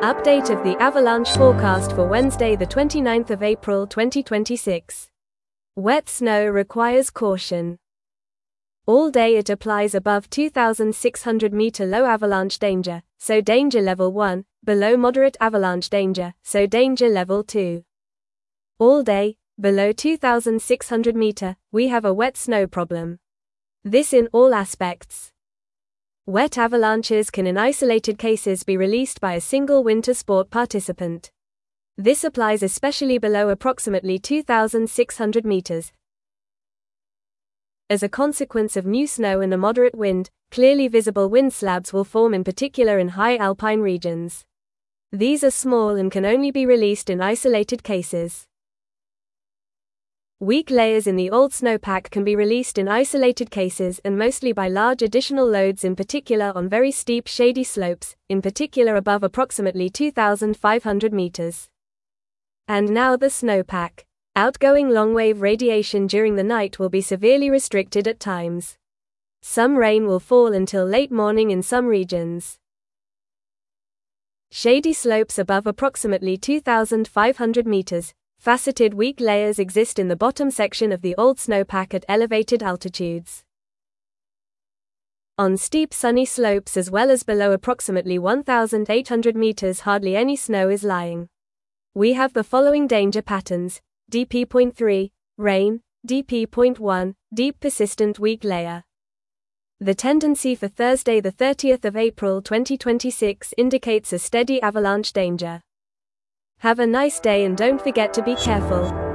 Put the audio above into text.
Update of the avalanche forecast for Wednesday, the 29th of April 2026. Wet snow requires caution. All day it applies above 2,600 meter low avalanche danger, so danger level 1, below moderate avalanche danger, so danger level 2. All day, below 2,600 meter, we have a wet snow problem. This in all aspects. Wet avalanches can in isolated cases be released by a single winter sport participant. This applies especially below approximately 2,600 meters. As a consequence of new snow and a moderate wind, clearly visible wind slabs will form, in particular in high alpine regions. These are small and can only be released in isolated cases. Weak layers in the old snowpack can be released in isolated cases and mostly by large additional loads, in particular on very steep shady slopes, in particular above approximately 2,500 meters. And now the snowpack. Outgoing long-wave radiation during the night will be severely restricted at times. Some rain will fall until late morning in some regions. Shady slopes above approximately 2,500 meters. Faceted weak layers exist in the bottom section of the old snowpack at elevated altitudes. On steep sunny slopes as well as below approximately 1,800 meters, hardly any snow is lying. We have the following danger patterns: DP.3, rain, DP.1, deep persistent weak layer. The tendency for Thursday, the 30th of April 2026 indicates a steady avalanche danger. Have a nice day and don't forget to be careful.